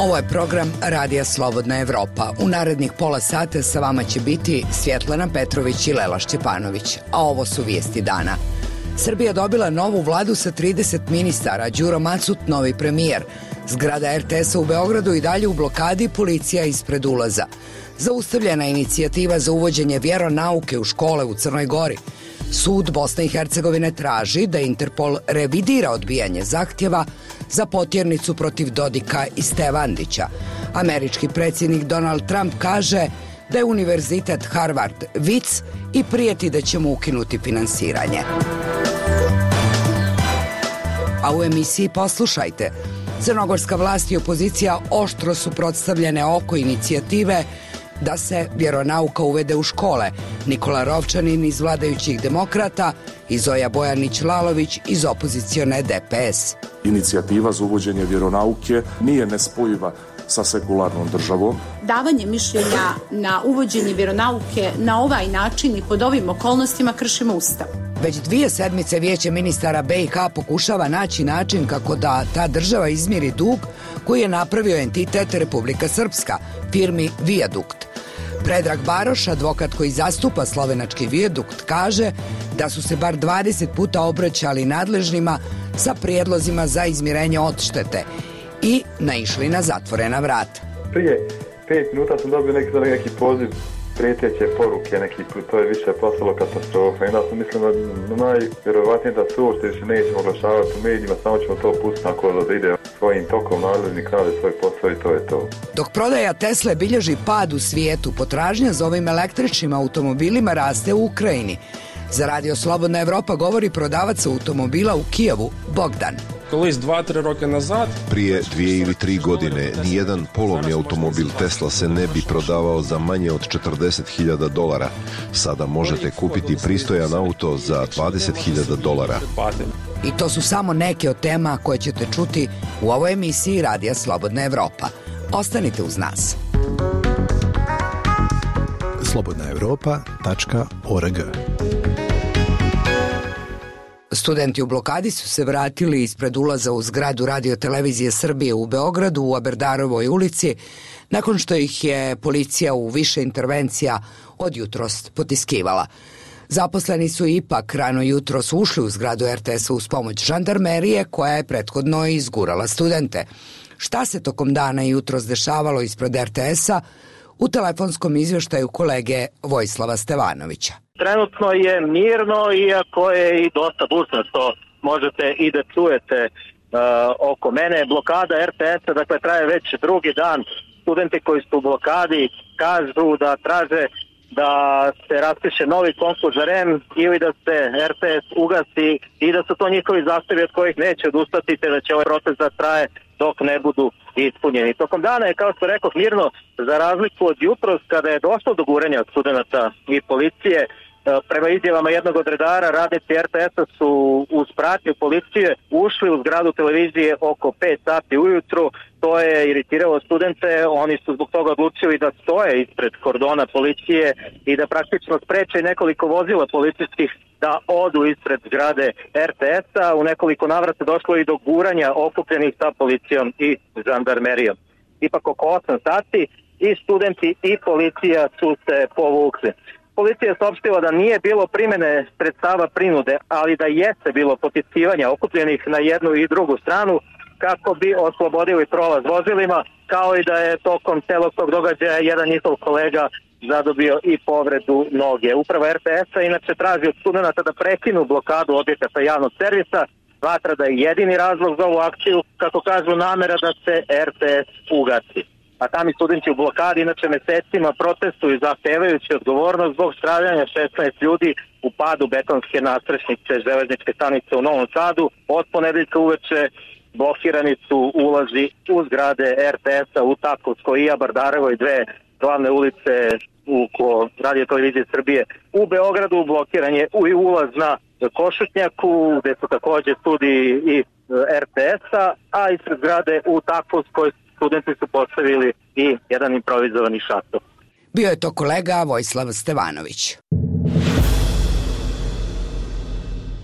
Ovo je program Radija Slobodna Evropa. U narednih pola sata sa vama će biti Svjetlana Petrović i Lela Šćepanović. A ovo su vijesti dana. Srbija dobila novu vladu sa 30 ministara, Đuro Macut novi premijer. Zgrada RTS-a u Beogradu i dalje u blokadi, policija ispred ulaza. Zaustavljena inicijativa za uvođenje vjeronauke u škole u Crnoj Gori. Sud Bosne i Hercegovine traži da Interpol revidira odbijanje zahtjeva za potjernicu protiv Dodika i Stevandića. Američki predsjednik Donald Trump kaže da je univerzitet Harvard vic i prijeti da će mu ukinuti finansiranje. A u emisiji poslušajte. Crnogorska vlast i opozicija oštro su suprotstavljene oko inicijative da se vjeronauka uvede u škole. Nikola Rovčanin iz vladajućih demokrata i Zoja Bojanić-Lalović iz opozicione DPS. Inicijativa za uvođenje vjeronauke nije nespojiva sa sekularnom državom. Davanje mišljenja na uvođenje vjeronauke na ovaj način i pod ovim okolnostima kršimo Ustav. Već 2 sedmice Vijeće ministara BiH pokušava naći način kako da ta država izmiri dug koji je napravio entitet Republika Srpska, firmi Viadukt. Predrag Baroš, advokat koji zastupa slovenački Viadukt, kaže da su se bar 20 puta obraćali nadležnima sa prijedlozima za izmirenje odštete i naišli na zatvorena vrata. Prije 5 minuta sam dobio neki poziv prijeteće poruke, to je više postalo katastrofa. I onda sam mislim da najvjerovatnije da se uopšte više nećemo oglašavati u medijima, samo ćemo to pustiti tako da ide svojim tokom, nadležnik rade svoj posao i to je to. Dok prodaja Tesle bilježi pad u svijetu, potražnja za ovim električnim automobilima raste u Ukrajini. Za Radio Slobodna Evropa govori prodavac automobila u Kijevu, Bogdan. Prije 2 ili 3 godine nijedan polovni automobil Tesla se ne bi prodavao za manje od $40.000. Sada možete kupiti pristojan auto za $20.000. I to su samo neke od tema koje ćete čuti u ovoj emisiji Radija Slobodna Evropa. Ostanite uz nas. slobodnaevropa.org. Studenti u blokadi su se vratili ispred ulaza u zgradu Radio-televizije Srbije u Beogradu u Aberdarovoj ulici nakon što ih je policija u više intervencija od jutros potiskivala. Zaposleni su ipak rano jutros ušli u zgradu RTS-a uz pomoć žandarmerije koja je prethodno izgurala studente. Šta se tokom dana i jutros dešavalo ispred RTS-a u telefonskom izvještaju kolege Vojislava Stevanovića. Trenutno je mirno, iako je i dosta bučno, što možete i da čujete oko mene. Blokada RTS-a, dakle, traje već drugi dan. Studenti koji su u blokadi kažu da traže da se raspiše novi konkurs za REM ili da se RTS ugasi i da su to njihovi zahtjevi od kojih neće odustati, te da će ovaj proces da traje dok ne budu ispunjeni. Tokom dana je, kao što rekao, mirno, za razliku od jutros kada je došlo do gurenja studenata i policije. Prema izjavama jednog od redara, radnici RTS-a su uz pratnju policije ušli u zgradu televizije oko 5 sati ujutru. To je iritiralo studente, oni su zbog toga odlučili da stoje ispred kordona policije i da praktično spreče nekoliko vozila policijskih da odu ispred zgrade RTS-a. U nekoliko navrata došlo i do guranja okupljenih sa policijom i žandarmerijom. Ipak oko 8 sati i studenti i policija su se povukli. Policija je saopštila da nije bilo primjene sredstava prinude, ali da jeste bilo potiskivanja okupljenih na jednu i drugu stranu kako bi oslobodili prolaz vozilima, kao i da je tokom celog tog događaja jedan njihov kolega zadobio i povredu noge. Uprava RTS-a inače traži od studenta da prekinu blokadu objekata javnog servisa, smatra da je jedini razlog za ovu akciju, kako kažu, namera da se RTS ugasi. A sami studenti u blokadi inače mesecima protestuju zahtevajući odgovornost zbog stradanja 16 ljudi u padu betonske nadstrešnice železničke stanice u Novom Sadu. Od ponedeljka uveče blokirani su ulazi u zgrade RTS-a u Takovskoj i Abardarovoj, 2 glavne ulice oko Radio-televizije Srbije. U Beogradu blokiran je i ulaz na Košutnjaku, gde su također studiji i RTS-a, a ispred zgrade u Takovskoj studenti su postavili i jedan improvizovani šator. Bio je to kolega Vojislav Stevanović.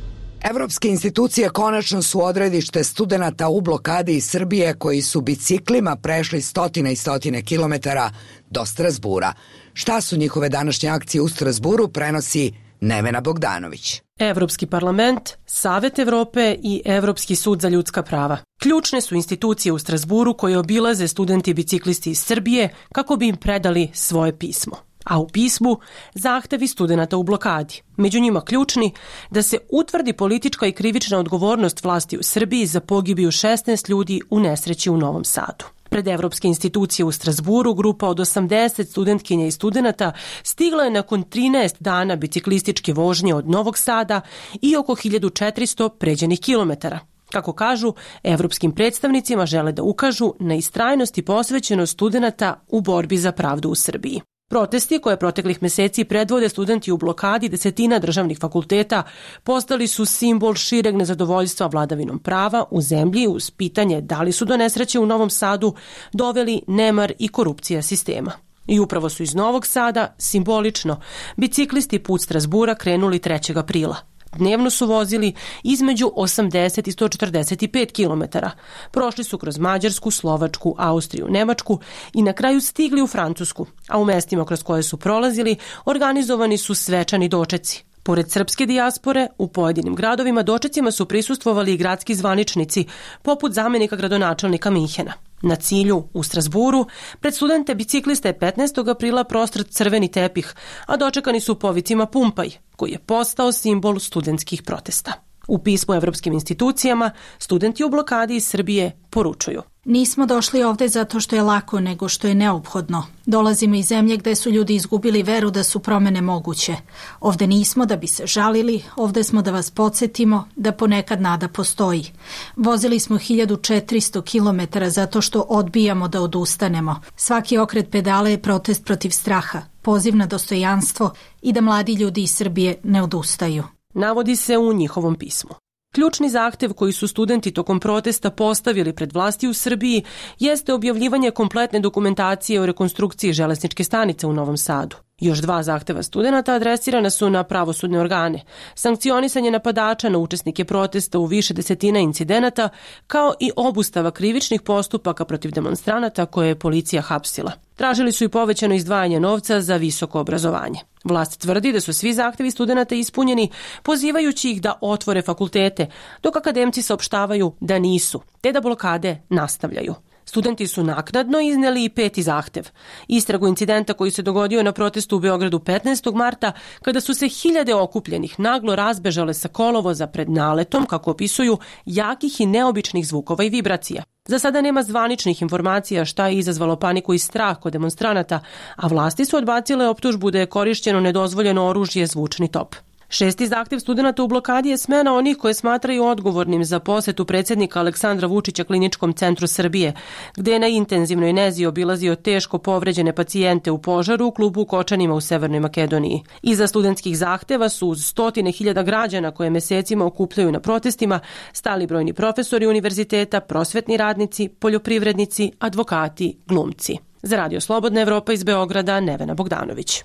Evropske institucije konačno su odredište studenata u blokadi iz Srbije koji su biciklima prešli stotine i stotine kilometara do Strazbura. Šta su njihove današnje akcije u Strazburu, prenosi Nevena Bogdanović. Evropski parlament, Savet Evrope i Evropski sud za ljudska prava. Ključne su institucije u Strazburu koje obilaze studenti biciklisti iz Srbije kako bi im predali svoje pismo. A u pismu zahtevi studenata u blokadi. Među njima ključni da se utvrdi politička i krivična odgovornost vlasti u Srbiji za pogibiju 16 ljudi u nesreći u Novom Sadu. Pred evropske institucije u Strazburu grupa od 80 studentkinja i studenata stigla je nakon 13 dana biciklističke vožnje od Novog Sada i oko 1400 pređenih kilometara. Kako kažu, evropskim predstavnicima žele da ukažu na istrajnost i posvećenost studenata u borbi za pravdu u Srbiji. Protesti koje proteklih meseci predvode studenti u blokadi desetina državnih fakulteta postali su simbol šireg nezadovoljstva vladavinom prava u zemlji uz pitanje da li su do nesreće u Novom Sadu doveli nemar i korupcija sistema. I upravo su iz Novog Sada, simbolično, biciklisti put Strazbura krenuli 3. aprila. Dnevno su vozili između 80 i 145 kilometara. Prošli su kroz Mađarsku, Slovačku, Austriju, Nemačku i na kraju stigli u Francusku, a u mestima kroz koje su prolazili organizovani su svečani dočeci. Pored srpske dijaspore, u pojedinim gradovima dočecima su prisustvovali i gradski zvaničnici, poput zamenika gradonačelnika Minhena. Na cilju, u Strazburu, pred studente bicikliste je 15. aprila prostrt crveni tepih, a dočekani su povicima Pumpaj, koji je postao simbol studentskih protesta. U pismu evropskim institucijama, studenti u blokadi iz Srbije poručuju: Nismo došli ovde zato što je lako, nego što je neophodno. Dolazimo iz zemlje gde su ljudi izgubili veru da su promene moguće. Ovde nismo da bi se žalili, ovde smo da vas podsjetimo da ponekad nada postoji. Vozili smo 1400 kilometara zato što odbijamo da odustanemo. Svaki okret pedale je protest protiv straha, poziv na dostojanstvo i da mladi ljudi iz Srbije ne odustaju. Navodi se u njihovom pismu. Ključni zahtev koji su studenti tokom protesta postavili pred vlasti u Srbiji jeste objavljivanje kompletne dokumentacije o rekonstrukciji železničke stanice u Novom Sadu. Još 2 zahteva studenata adresirana su na pravosudne organe, sankcionisanje napadača na učesnike protesta u više desetina incidenata, kao i obustava krivičnih postupaka protiv demonstranata koje je policija hapsila. Tražili su i povećano izdvajanje novca za visoko obrazovanje. Vlast tvrdi da su svi zahtevi studenata ispunjeni, pozivajući ih da otvore fakultete, dok akademci saopštavaju da nisu, te da blokade nastavljaju. Studenti su naknadno izneli i 5. zahtev. Istragu incidenta koji se dogodio na protestu u Beogradu 15. marta, kada su se hiljade okupljenih naglo razbežale sa kolovoza pred naletom, kako opisuju, jakih i neobičnih zvukova i vibracija. Za sada nema zvaničnih informacija šta je izazvalo paniku i strah kod demonstranata, a vlasti su odbacile optužbu da je korišćeno nedozvoljeno oružje zvučni top. 6. zahtev studenata u blokadi je smena onih koje smatraju odgovornim za posetu predsjednika Aleksandra Vučića Kliničkom centru Srbije, gde je na intenzivnoj nezi obilazio teško povređene pacijente u požaru u klubu u Kočanima u Severnoj Makedoniji. Iza studentskih zahteva su uz stotine hiljada građana koje mesecima okupljaju na protestima stali brojni profesori univerziteta, prosvetni radnici, poljoprivrednici, advokati, glumci. Za Radio Slobodna Evropa iz Beograda, Nevena Bogdanović.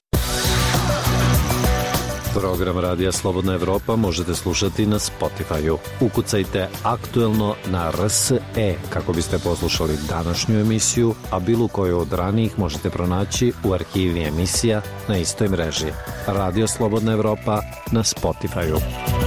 Program Radija Slobodna Evropa možete slušati na Spotify-u. Ukucajte aktuelno na RSE kako biste poslušali današnju emisiju, a bilo koju od ranijih možete pronaći u arhivi emisija na istoj mreži. Radio Slobodna Evropa na Spotify-u.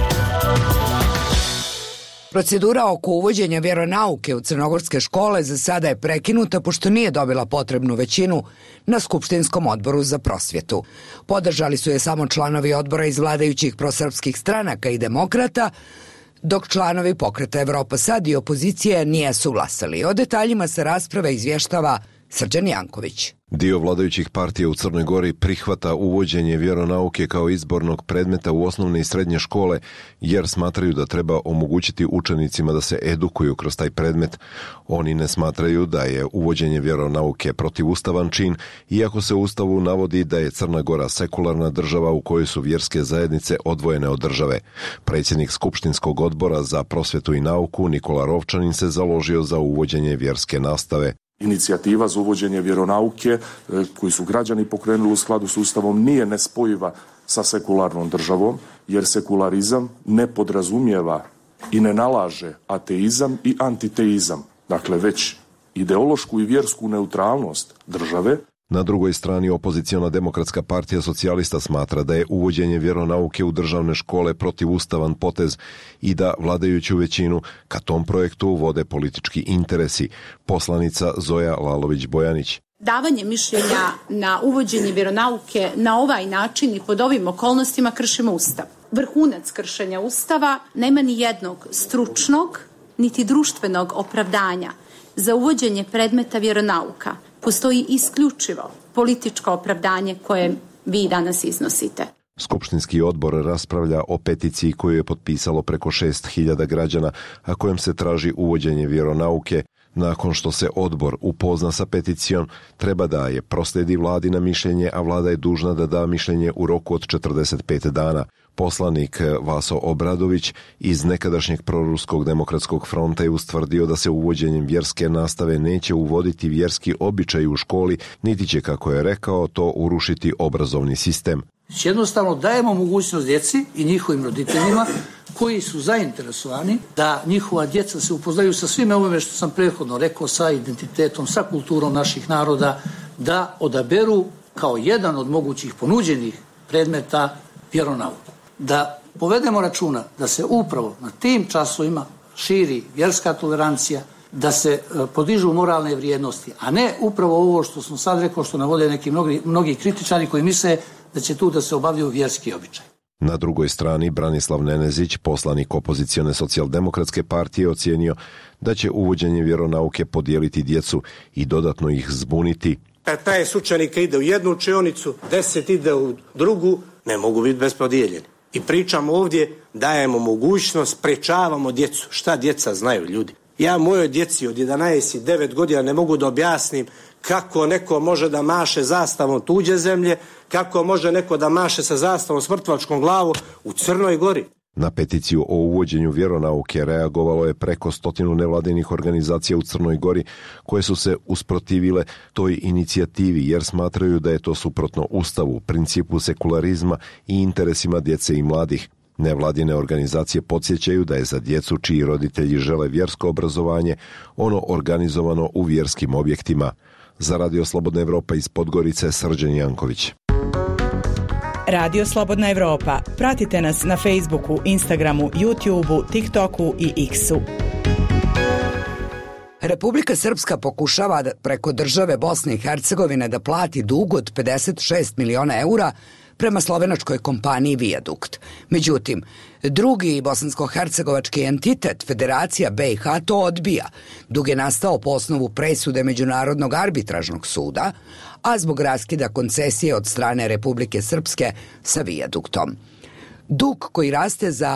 Procedura oko uvođenja vjeronauke u crnogorske škole za sada je prekinuta pošto nije dobila potrebnu većinu na Skupštinskom odboru za prosvjetu. Podržali su je samo članovi odbora iz vladajućih prosrpskih stranaka i demokrata, dok članovi Pokreta Evropa Sad i opozicije nisu glasali. O detaljima se rasprave izvještava Srđan Janković. Dio vladajućih partija u Crnoj Gori prihvata uvođenje vjeronauke kao izbornog predmeta u osnovne i srednje škole, jer smatraju da treba omogućiti učenicima da se edukuju kroz taj predmet. Oni ne smatraju da je uvođenje vjeronauke protivustavan čin, iako se u Ustavu navodi da je Crna Gora sekularna država u kojoj su vjerske zajednice odvojene od države. Predsjednik Skupštinskog odbora za prosvjetu i nauku Nikola Rovčanin se založio za uvođenje vjerske nastave. Inicijativa za uvođenje vjeronauke koju su građani pokrenuli u skladu s Ustavom nije nespojiva sa sekularnom državom, jer sekularizam ne podrazumijeva i ne nalaže ateizam i antiteizam, dakle već ideološku i vjersku neutralnost države. Na drugoj strani opoziciona Demokratska partija socijalista smatra da je uvođenje vjeronauke u državne škole protivustavan potez i da vladajuću većinu ka tom projektu vode politički interesi. Poslanica Zoja Lalović-Bojanić. Davanje mišljenja na uvođenje vjeronauke na ovaj način i pod ovim okolnostima kršimo Ustav. Vrhunac kršenja Ustava, nema ni jednog stručnog niti društvenog opravdanja za uvođenje predmeta vjeronauka. Postoji isključivo političko opravdanje koje vi danas iznosite. Skupštinski odbor raspravlja o peticiji koju je potpisalo preko 6.000 građana, a kojom se traži uvođenje vjeronauke. Nakon što se odbor upozna sa peticijom, treba da je proslijedi vladi na mišljenje, a vlada je dužna da da mišljenje u roku od 45 dana. Poslanik Vaso Obradović iz nekadašnjeg proruskog demokratskog fronta je ustvrdio da se uvođenjem vjerske nastave neće uvoditi vjerski običaj u školi, niti će, kako je rekao, to urušiti obrazovni sistem. Jednostavno dajemo mogućnost djeci i njihovim roditeljima koji su zainteresovani da njihova djeca se upoznaju sa svime ovome što sam prethodno rekao, sa identitetom, sa kulturom naših naroda, da odaberu kao jedan od mogućih ponuđenih predmeta vjeronauku. Da povedemo računa da se upravo na tim časovima širi vjerska tolerancija, da se podižu moralne vrijednosti, a ne upravo ovo što sam sad rekao, što navode neki mnogi kritičari koji misle da će tu da se obavljaju vjerski običaj. Na drugoj strani Branislav Nenezić, poslanik opozicione socijaldemokratske partije, ocijenio da će uvođenje vjeronauke podijeliti djecu i dodatno ih zbuniti. 15 učenika ide u jednu učionicu, 10 ide u drugu, ne mogu biti bespodijeljeni. I pričamo ovdje, dajemo mogućnost, sprečavamo djecu. Šta djeca znaju, ljudi? Ja mojoj djeci od 11 i 9 godina ne mogu da objasnim kako neko može da maše zastavom tuđe zemlje, kako može neko da maše sa zastavom s mrtvačkom glavom u Crnoj Gori. Na peticiju o uvođenju vjeronauke reagovalo je preko 100 nevladinih organizacija u Crnoj Gori koje su se usprotivile toj inicijativi jer smatraju da je to suprotno Ustavu, principu sekularizma i interesima djece i mladih. Nevladine organizacije podsjećaju da je za djecu čiji roditelji žele vjersko obrazovanje ono organizovano u vjerskim objektima. Za Radio Slobodna Evropa iz Podgorice, Srđan Janković. Radio Slobodna Evropa. Pratite nas na Facebooku, Instagramu, YouTubeu, TikToku i X-u. Republika Srpska pokušava preko države Bosne i Hercegovine da plati dug od 56 miliona eura prema slovenačkoj kompaniji Viadukt. Međutim, drugi bosansko-hercegovački entitet, Federacija BiH, to odbija. Dug je nastao po osnovu presude Međunarodnog arbitražnog suda, a zbog raskida koncesije od strane Republike Srpske sa Viaduktom. Dug koji raste za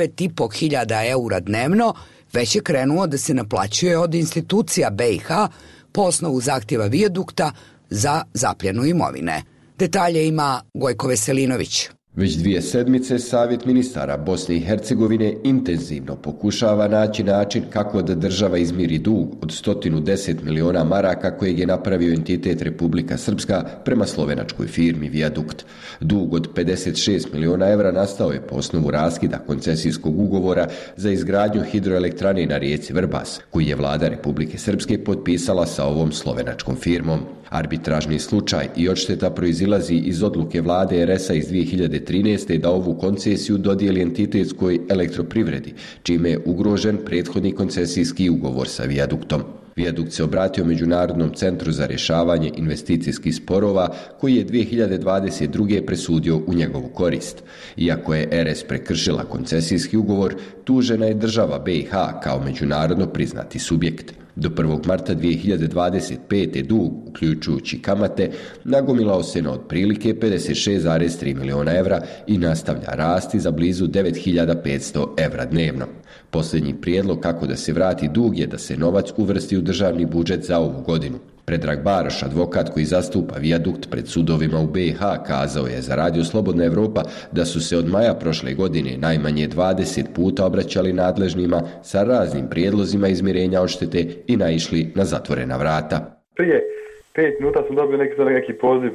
9.500 eura dnevno već je krenuo da se naplaćuje od institucija BiH po osnovu zahtjeva Viadukta za zapljenu imovine. Detalje ima Gojko Veselinović. Već 2 sedmice Savjet ministara Bosne i Hercegovine intenzivno pokušava naći način kako da država izmiri dug od 110 miliona maraka kojeg je napravio entitet Republika Srpska prema slovenačkoj firmi Viadukt. Dug od 56 miliona evra nastao je po osnovu raskida koncesijskog ugovora za izgradnju hidroelektrane na rijeci Vrbas, koji je vlada Republike Srpske potpisala sa ovom slovenačkom firmom. Arbitražni slučaj i odšteta proizilazi iz odluke vlade RS-a iz 2013. da ovu koncesiju dodijeli entitetskoj elektroprivredi, čime je ugrožen prethodni koncesijski ugovor sa Viaduktom. Viadukt se obratio Međunarodnom centru za rješavanje investicijskih sporova, koji je 2022. presudio u njegovu korist. Iako je RS prekršila koncesijski ugovor, tužena je država BiH kao međunarodno priznati subjekt. Do 1. marta 2025. dug, uključujući kamate, nagomilao se na otprilike 56,3 miliona evra i nastavlja rasti za blizu 9.500 evra dnevno. Posljednji prijedlog kako da se vrati dug je da se novac uvrsti u državni budžet za ovu godinu. Predrag Baroš, advokat koji zastupa Viadukt pred sudovima u BiH, kazao je za Radio Slobodna Evropa da su se od maja prošle godine najmanje 20 puta obraćali nadležnima sa raznim prijedlozima izmirenja odštete i naišli na zatvorena vrata. Prije 5 minuta sam dobio neki poziv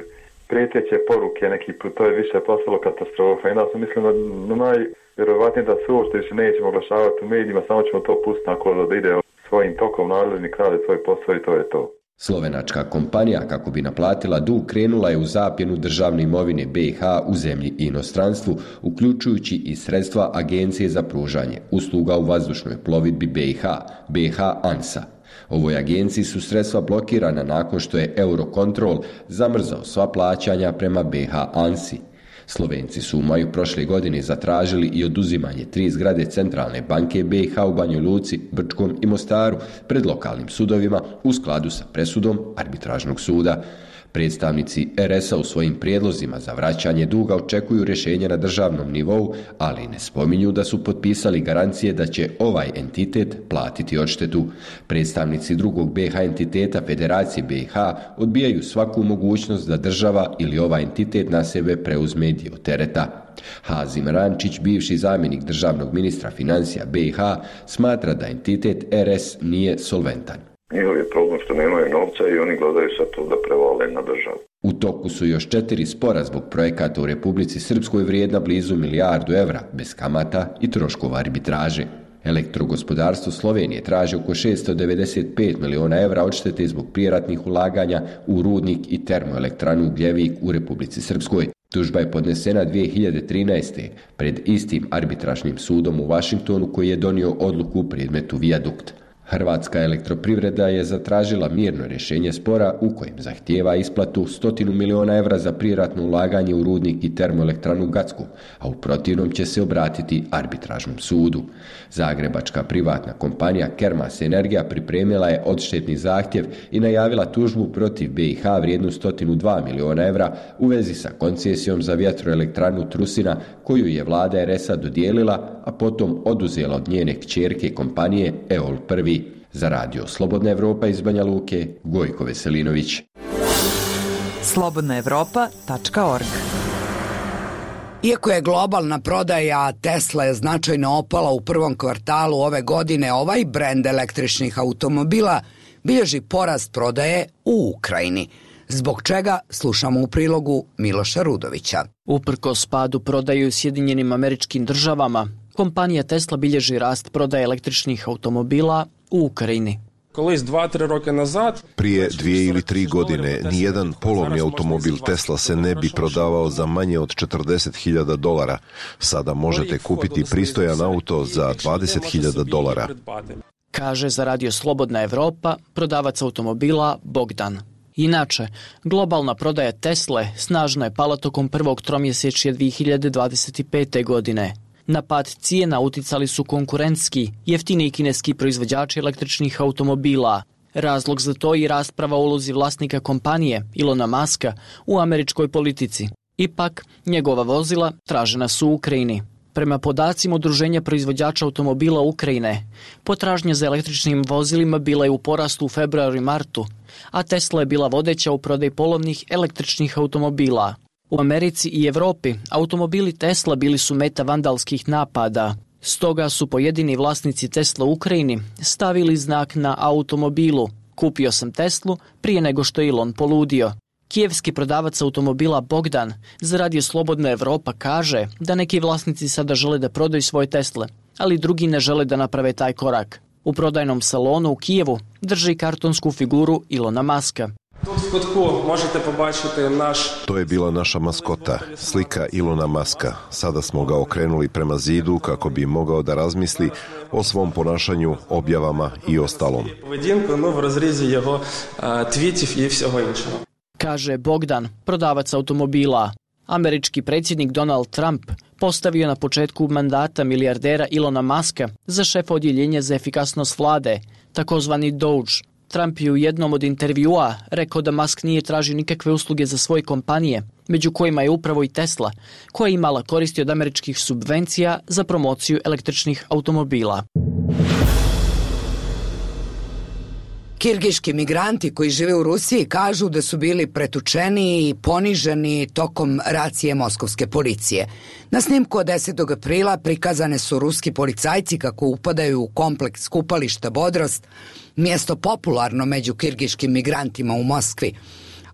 prijeteće poruke, neki put to je više postalo katastrofa. I onda sam mislim da najvjerovatnije da se uopšte više nećemo oglašavati u medijima, samo ćemo to pustiti tako da ide svojim tokom, nadležnik radi svoj posao i to je to. Slovenačka kompanija, kako bi naplatila dug, krenula je u zapljenu državne imovine BiH u zemlji i inostranstvu, uključujući i sredstva Agencije za pružanje usluga u vazdušnoj plovidbi BiH ANSA. Ovoj agenciji su sredstva blokirana nakon što je Eurocontrol zamrzao sva plaćanja prema BiH ANSI. Slovenci su u maju prošle godine zatražili i oduzimanje 3 zgrade Centralne banke BiH u Banjoj Luci, Brčkom i Mostaru pred lokalnim sudovima u skladu sa presudom arbitražnog suda. Predstavnici RS-a u svojim prijedlozima za vraćanje duga očekuju rješenja na državnom nivou, ali ne spominju da su potpisali garancije da će ovaj entitet platiti odštetu. Predstavnici drugog BiH entiteta Federacije BiH odbijaju svaku mogućnost da država ili ovaj entitet na sebe preuzme dio tereta. Hazim Rančić, bivši zamjenik državnog ministra financija BiH, smatra da entitet RS nije solventan. Njihov je problem što nemaju novca i oni gledaju sad to da prevale na državu. U toku su još 4 spora zbog projekata u Republici Srpskoj vrijedna blizu milijardu evra, bez kamata i troškova arbitraže. Elektrogospodarstvo Slovenije traži oko 695 miliona evra odštete zbog prijeratnih ulaganja u rudnik i termoelektranu Ugljevik u Republici Srpskoj. Tužba je podnesena 2013. pred istim arbitražnim sudom u Vašingtonu koji je donio odluku u predmetu Vijadukt. Hrvatska elektroprivreda je zatražila mirno rješenje spora u kojem zahtijeva isplatu 100 miliona evra za prijeratno ulaganje u rudnik i termoelektranu Gacku, a u protivnom će se obratiti arbitražnom sudu. Zagrebačka privatna kompanija Kermas Energija pripremila je odštetni zahtjev i najavila tužbu protiv BiH vrijednu 102 miliona evra u vezi sa koncesijom za vjetroelektranu Trusina koju je vlada RS-a dodijelila, a potom oduzela od njene kćerke kompanije EOL Prvi. Za radio Slobodna Evropa iz Banja Luke, Gojko Veselinović. slobodnaevropa.org. Iako je globalna prodaja Tesla značajno opala u prvom kvartalu ove godine, ovaj brend električnih automobila bilježi porast prodaje u Ukrajini. Zbog čega slušamo u prilogu Miloša Rudovića. Uprkos padu prodaje u Sjedinjenim Američkim Državama, kompanija Tesla bilježi rast prodaje električnih automobila u Ukrajini. Prije 2 ili 3 godine nijedan polovni automobil Tesla se ne bi prodavao za manje od $40.000. Sada možete kupiti pristojan auto za $20.000. Kaže za radio Slobodna Evropa prodavac automobila Bogdan. Inače, globalna prodaja Tesle snažno je pala tokom prvog tromjesečja 2025. godine. Na pad cijena uticali su konkurentski, jeftiniji kineski proizvođači električnih automobila. Razlog za to je rasprava o ulozi vlasnika kompanije, Ilona Muska, u američkoj politici. Ipak, njegova vozila tražena su u Ukrajini. Prema podacima Udruženja proizvođača automobila Ukrajine, potražnja za električnim vozilima bila je u porastu u februaru i martu, a Tesla je bila vodeća u prodaji polovnih električnih automobila. U Americi i Evropi automobili Tesla bili su meta vandalskih napada. Stoga su pojedini vlasnici Tesla u Ukrajini stavili znak na automobilu "Kupio sam Teslu prije nego što je Ilon poludio". Kijevski prodavac automobila Bogdan za radio Slobodna Evropa kaže da neki vlasnici sada žele da prodaju svoje Tesle, ali drugi ne žele da naprave taj korak. U prodajnom salonu u Kijevu drži kartonsku figuru Ilona Muska. To je bila naša maskota, slika Ilona Muska. Sada smo ga okrenuli prema zidu kako bi mogao da razmisli o svom ponašanju, objavama i ostalom. Kaže Bogdan, prodavac automobila. Američki predsjednik Donald Trump postavio na početku mandata milijardera Ilona Muska za šefa odjeljenja za efikasnost vlade, takozvani Doge. Trump je u jednom od intervjua rekao da Musk nije tražio nikakve usluge za svoje kompanije, među kojima je upravo i Tesla, koja je imala koristi od američkih subvencija za promociju električnih automobila. Kirgiški migranti koji žive u Rusiji kažu da su bili pretučeni i poniženi tokom racije moskovske policije. Na snimku od 10. aprila prikazane su ruski policajci kako upadaju u kompleks kupališta Bodrost, mjesto popularno među kirgiškim migrantima u Moskvi.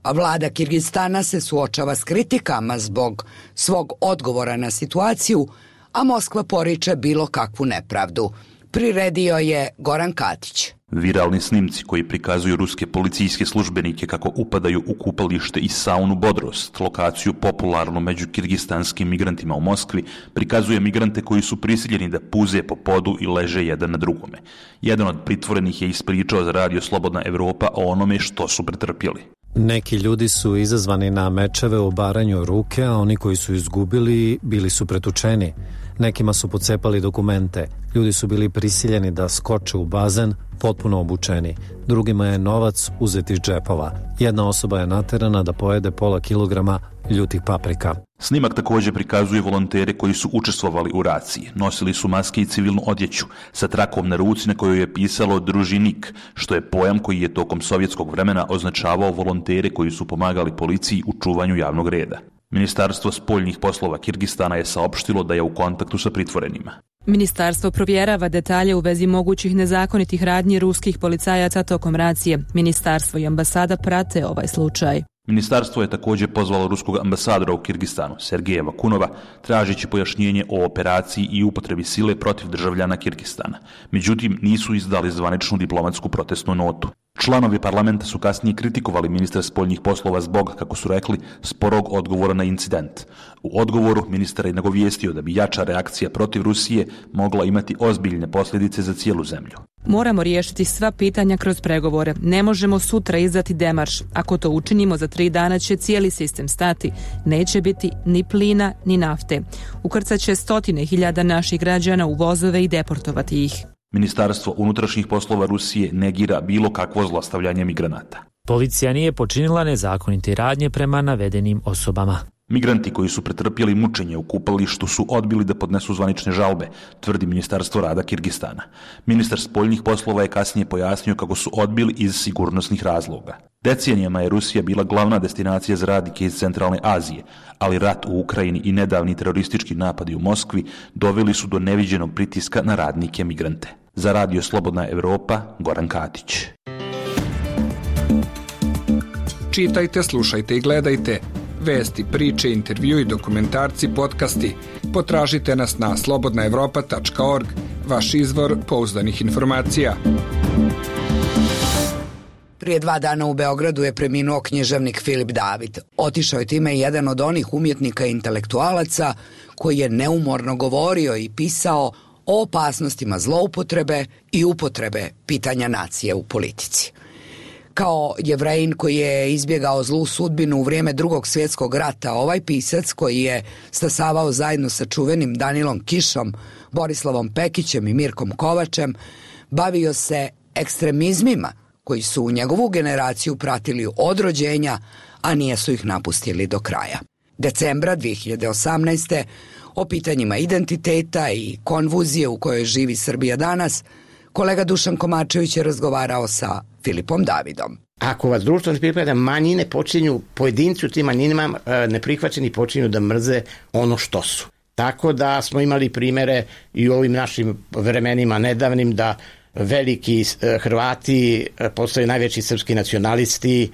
A vlada Kirgistana se suočava s kritikama zbog svog odgovora na situaciju, a Moskva poriče bilo kakvu nepravdu. Priredio je Goran Katić. Viralni snimci koji prikazuju ruske policijske službenike kako upadaju u kupalište i saunu Bodrost, lokaciju popularnu među kirgistanskim migrantima u Moskvi, prikazuje migrante koji su prisiljeni da puze po podu i leže jedan na drugome. Jedan od pritvorenih je ispričao za Radio Slobodna Evropa o onome što su pretrpjeli. Neki ljudi su izazvani na mečeve u baranju ruke, a oni koji su izgubili bili su pretučeni. Nekima su pocepali dokumente. Ljudi su bili prisiljeni da skoče u bazen, potpuno obučeni. Drugima je novac uzet iz džepova. Jedna osoba je naterana da pojede pola kilograma ljutih paprika. Snimak također prikazuje volontere koji su učestvovali u raciji. Nosili su maske i civilnu odjeću, sa trakom na ruci na kojoj je pisalo družinik, što je pojam koji je tokom sovjetskog vremena označavao volontere koji su pomagali policiji u čuvanju javnog reda. Ministarstvo spoljnih poslova Kirgistana je saopštilo da je u kontaktu sa pritvorenima. Ministarstvo provjerava detalje u vezi mogućih nezakonitih radnji ruskih policajaca tokom racije. Ministarstvo i ambasada prate ovaj slučaj. Ministarstvo je također pozvalo ruskog ambasadora u Kirgistanu, Sergeja Vakunova, tražeći pojašnjenje o operaciji i upotrebi sile protiv državljana Kirgistana. Međutim, nisu izdali zvaničnu diplomatsku protestnu notu. Članovi parlamenta su kasnije kritikovali ministra spoljnih poslova zbog, kako su rekli, sporog odgovora na incident. U odgovoru ministar je nagovijestio da bi jača reakcija protiv Rusije mogla imati ozbiljne posljedice za cijelu zemlju. Moramo riješiti sva pitanja kroz pregovore. Ne možemo sutra izdati demarš. Ako to učinimo, za 3 dana će cijeli sistem stati. Neće biti ni plina, ni nafte. Ukrcat će 100.000 naših građana u vozove i deportovati ih. Ministarstvo unutrašnjih poslova Rusije negira bilo kakvo zlostavljanje migranata. Policija nije počinila nezakonite radnje prema navedenim osobama. Migranti koji su pretrpjeli mučenje u kupalištu su odbili da podnesu zvanične žalbe, tvrdi Ministarstvo rada Kirgistana. Ministar spoljnih poslova je kasnije pojasnio kako su odbili iz sigurnosnih razloga. Decenijama je Rusija bila glavna destinacija za radnike iz Centralne Azije, ali rat u Ukrajini i nedavni teroristički napadi u Moskvi doveli su do neviđenog pritiska na radnike migrante. Za Radio Slobodna Evropa, Goran Katić. Čitajte, slušajte i gledajte. Vesti, priče, intervju i dokumentarci, podcasti. Potražite nas na slobodnaevropa.org, vaš izvor pouzdanih informacija. Prije 2 dana u Beogradu je preminuo književnik Filip David. Otišao je time jedan od onih umjetnika i intelektualaca koji je neumorno govorio i pisao o opasnostima zloupotrebe i upotrebe pitanja nacije u politici. Kao Jevrejin koji je izbjegao zlu sudbinu u vrijeme Drugog svjetskog rata, ovaj pisac koji je stasavao zajedno sa čuvenim Danilom Kišom, Borislavom Pekićem i Mirkom Kovačem, bavio se ekstremizmima koji su u njegovu generaciju pratili od rođenja, a nijesu ih napustili do kraja. Decembra 2018. o pitanjima identiteta i konfuzije u kojoj živi Srbija danas, kolega Dušan Komačević je razgovarao sa Filipom Davidom. Ako vas društvo ne pripada, manjine počinju, pojedinci u tim manjinama neprihvaćeni počinju da mrze ono što su. Tako da smo imali primere i u ovim našim vremenima nedavnim da veliki Hrvati postaju najveći srpski nacionalisti,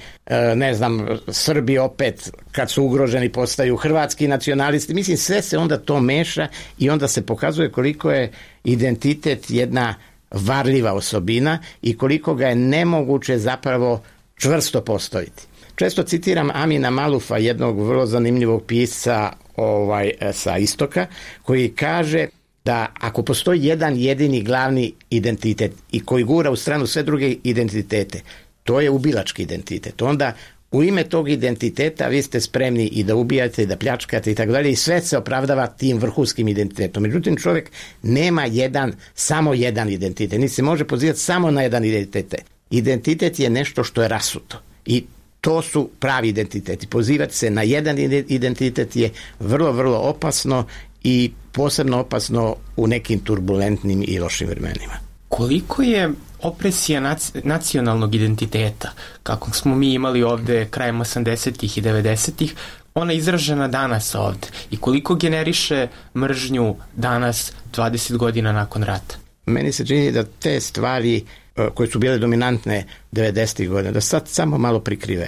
Srbi opet kad su ugroženi postaju hrvatski nacionalisti. Mislim, sve se onda to meša i onda se pokazuje koliko je identitet jedna varljiva osobina i koliko ga je nemoguće zapravo čvrsto postaviti. Često citiram Amina Malufa, jednog vrlo zanimljivog pisca sa istoka, koji kaže da ako postoji jedan jedini glavni identitet i koji gura u stranu sve druge identitete, to je ubilački identitet. Onda u ime tog identiteta vi ste spremni i da ubijate i da pljačkate i tako dalje i sve se opravdava tim vrhunskim identitetom. Međutim, čovjek nema samo jedan identitet, niti se može pozivati samo na jedan identitet. Identitet je nešto što je rasuto i to su pravi identiteti. Pozivati se na jedan identitet je vrlo, vrlo opasno i posebno opasno u nekim turbulentnim i lošim vremenima. Koliko je opresija nacionalnog identiteta, kako smo mi imali ovde krajem 80-ih i 90-ih, ona izražena danas ovde i koliko generiše mržnju danas 20 godina nakon rata? Meni se čini da te stvari koje su bile dominantne 90-ih godina, da sad samo malo prikrivene.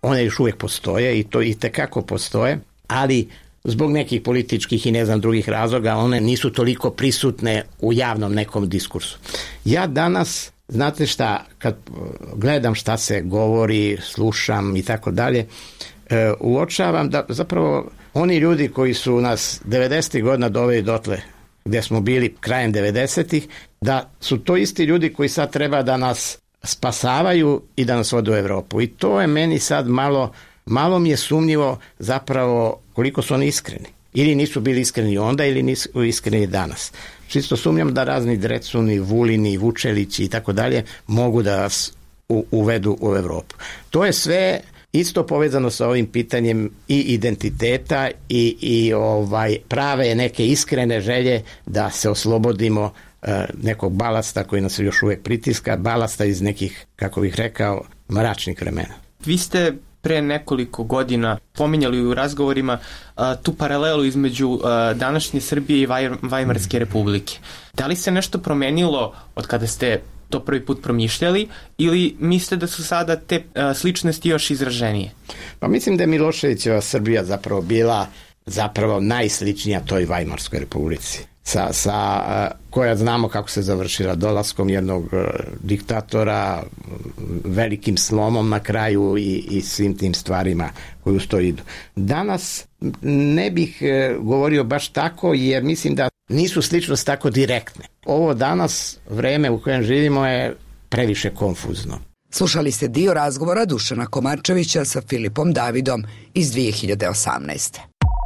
one još uvijek postoje i to i tekako postoje, ali zbog nekih političkih i ne znam drugih razloga one nisu toliko prisutne u javnom nekom diskursu. Ja danas, znate šta, kad gledam šta se govori, slušam i tako dalje, uočavam da zapravo oni ljudi koji su nas 90. godina doveli dotle gdje smo bili krajem 90-ih, da su to isti ljudi koji sad treba da nas spasavaju i da nas vode u Europu. I to je meni sad malo mi je sumnjivo zapravo koliko su oni iskreni. Ili nisu bili iskreni onda ili nisu iskreni danas. Čisto sumnjam da razni Drecuni, Vulini, Vučelići i tako dalje mogu da nas uvedu u Europu. To je sve isto povezano sa ovim pitanjem i identiteta i prave neke iskrene želje da se oslobodimo nekog balasta koji nas još uvijek pritiska, balasta iz nekih, kako bih rekao, mračnih vremena. Vi ste pre nekoliko godina pominjali u razgovorima tu paralelu između današnje Srbije i Vajmarske republike. Da li se nešto promenilo od kada ste to prvi put promišljali ili mislite da su sada te sličnosti još izraženije? Pa mislim da je Miloševićeva Srbija zapravo bila najsličnija toj Vajmarskoj republici. Koja znamo kako se završila dolaskom jednog diktatora, velikim slomom na kraju i svim tim stvarima koji uz to idu. Danas ne bih govorio baš tako jer mislim da nisu sličnosti tako direktne. Ovo danas, vreme u kojem živimo je previše konfuzno. Slušali ste dio razgovora Dušana Komarčevića sa Filipom Davidom iz 2018.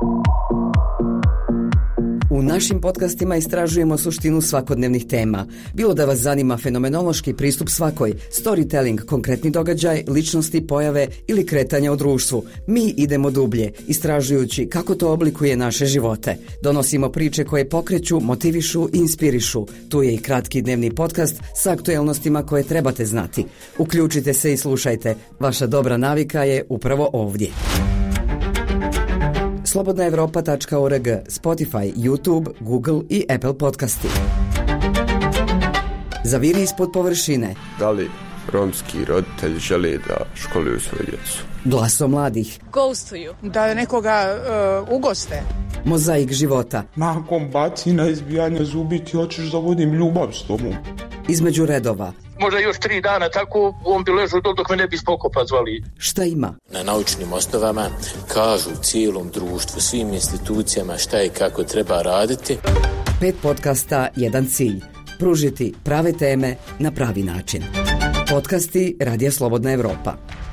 U našim podcastima istražujemo suštinu svakodnevnih tema. Bilo da vas zanima fenomenološki pristup svakoj, storytelling, konkretni događaj, ličnosti, pojave ili kretanja u društvu, mi idemo dublje, istražujući kako to oblikuje naše živote. Donosimo priče koje pokreću, motivišu i inspirišu. Tu je i kratki dnevni podcast sa aktuelnostima koje trebate znati. Uključite se i slušajte. Vaša dobra navika je upravo ovdje. slobodnaevropa.org, Spotify, YouTube, Google i Apple podcasti. Zaviri ispod površine. Da li romski roditelji žele da školuju svoju djecu? Glaso mladih. Ghostuju. Da nekoga ugoste. Mozaik života. Nakon bacina, izbijanja zubi ti hoćeš da vodim ljubav s tobom. Između redova. Možda još 3 dana tako on bi ležao dok me ne bi spokopa zvali. Šta ima? Na naučnim osnovama kažu cijelom društvu, svim institucijama šta i kako treba raditi. 5 podcasta, 1 cilj. Pružiti prave teme na pravi način. Podcasti Radija Slobodna Evropa.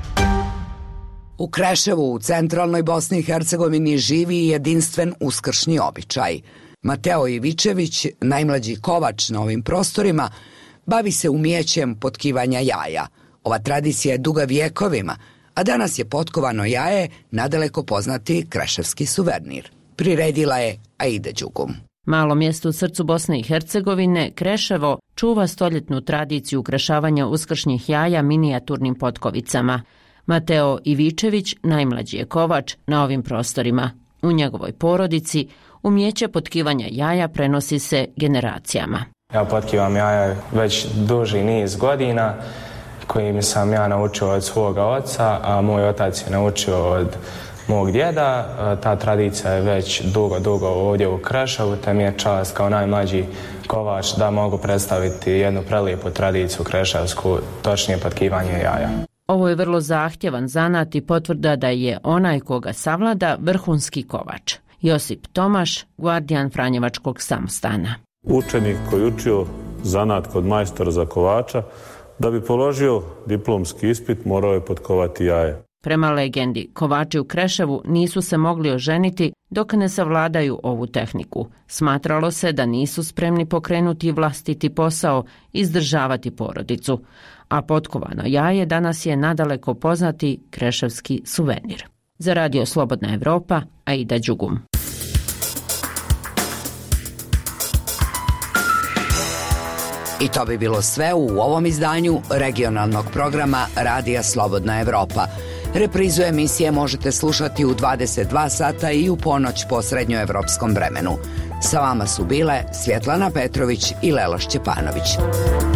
U Kreševu u centralnoj Bosni i Hercegovini živi jedinstven uskršnji običaj. Mateo Ivičević, najmlađi kovač na ovim prostorima, bavi se umijećem potkivanja jaja. Ova tradicija je duga vjekovima, a danas je potkovano jaje nadaleko poznati kreševski suvenir. Priredila je Aida Đugum. Malo mjesto u srcu Bosne i Hercegovine, Kreševo, čuva stoljetnu tradiciju ukrašavanja uskršnjih jaja minijaturnim potkovicama. Mateo Ivičević, najmlađi je kovač na ovim prostorima. U njegovoj porodici umijeće potkivanja jaja prenosi se generacijama. Ja potkivam jaja već duži niz godina, kojim sam ja naučio od svoga oca, a moj otac je naučio od mog djeda. Ta tradicija je već dugo ovdje u Kreševu, te mi je čast kao najmlađi kovač da mogu predstaviti jednu prelijepu tradiciju kreševsku, točnije potkivanje jaja. Ovo je vrlo zahtjevan zanat i potvrda da je onaj koga savlada vrhunski kovač. Josip Tomaš, guardijan Franjevačkog samostana. Učenik koji učio zanat kod majstora za kovača, da bi položio diplomski ispit morao je potkovati jaje. Prema legendi, kovači u Kreševu nisu se mogli oženiti dok ne savladaju ovu tehniku. Smatralo se da nisu spremni pokrenuti vlastiti posao i izdržavati porodicu. A potkovano jaje danas je nadaleko poznati kreševski suvenir. Za Radio Slobodna Evropa, Aida Đugum. I to bi bilo sve u ovom izdanju regionalnog programa Radija Slobodna Evropa. Reprizu emisije možete slušati u 22 sata i u ponoć po srednjoevropskom vremenu. Sa vama su bile Svjetlana Petrović i Lela Šćepanović.